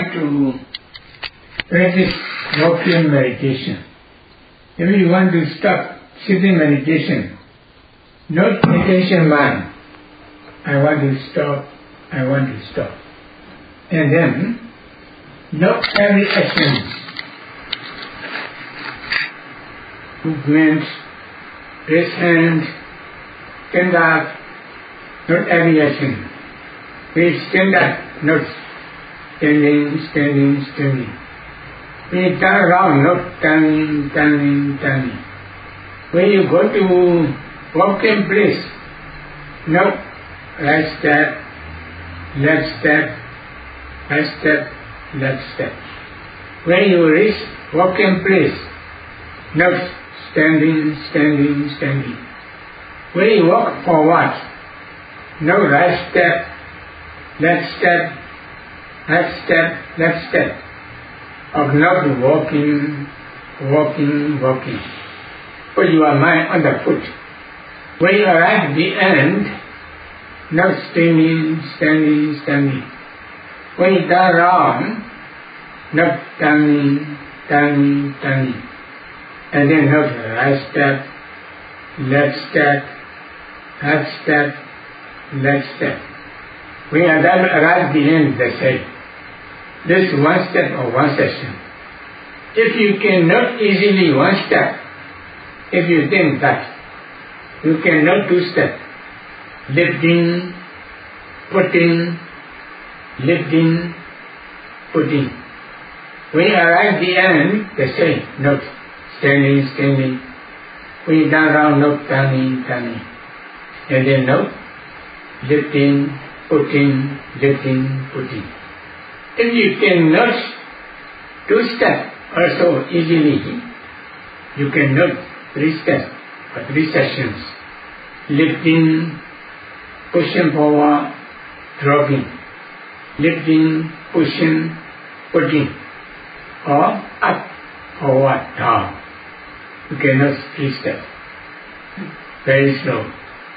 want to practice walking meditation, if you want to stop sitting meditation, not meditation mind, I want to stop, I want to stop. And then, not every action, movement, raise hand, stand up, not every action. Please stand up, not standing, standing, standing. When you turn around, not turning, turning, turning. When you go to walking place, not right step, left step, right step, left step. When you reach walking place, not standing, standing, standing. When you walk forward, no right step, left step, right step, left step. Of not walking, walking, walking. Put your mind on the foot. When you arrive at the end, not standing, standing, standing. When you turn around, not turning, turning, turning. And then not right step, left step, right step, left step. When you arrive at the end, they say, this one step or one session. If you cannot easily one step, if you think that you cannot do step, lifting, putting, lifting, putting. When you arrive at the end, they say, not standing, standing. When you turn around, not turning, turning. And then not lifting, putting, lifting, putting. If you cannot do step also easily, you cannot 3 steps or 3 sessions. Lifting, pushing forward, dropping. Lifting, pushing, putting. Or up, forward, down. You cannot 3 steps. Very slow.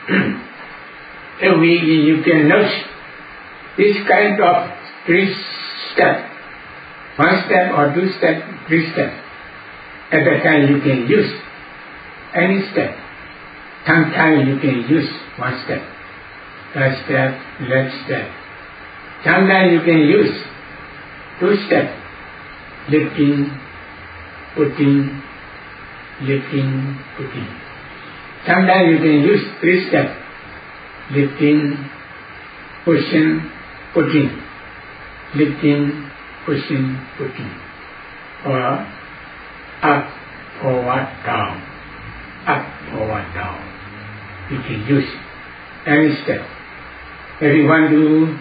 If you cannot this kind of 3 steps, 1 step or 2 steps, 3 steps. At that time you can use any step. Sometimes you can use 1 step. Right step, left step. Sometimes you can use 2 steps. Lifting, putting, lifting, putting. Sometimes you can use 3 steps. Lifting, pushing, putting. Lifting, pushing, putting. Or up, forward, down. Up, forward, down. You can use any step. If you want to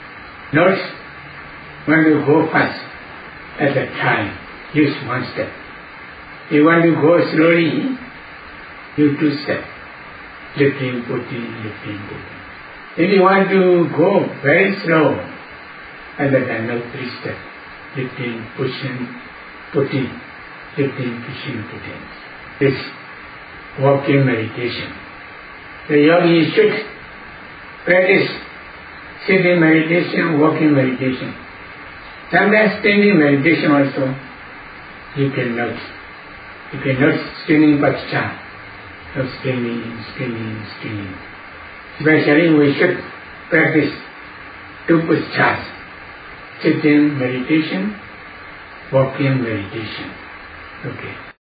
go fast at a time, use 1 step. If you want to go slowly, use 2 steps. Lifting, putting, lifting, putting. If you want to go very slow, at that time, not 3 steps. Lifting, pushing, putting, lifting, pushing, putting. This walking meditation. The yogi should practice sitting meditation, walking meditation. Sometimes standing meditation also. You cannot standing posture. Not standing, standing, standing. Especially we should practice 2 postures. Sitting meditation, walking meditation. Okay.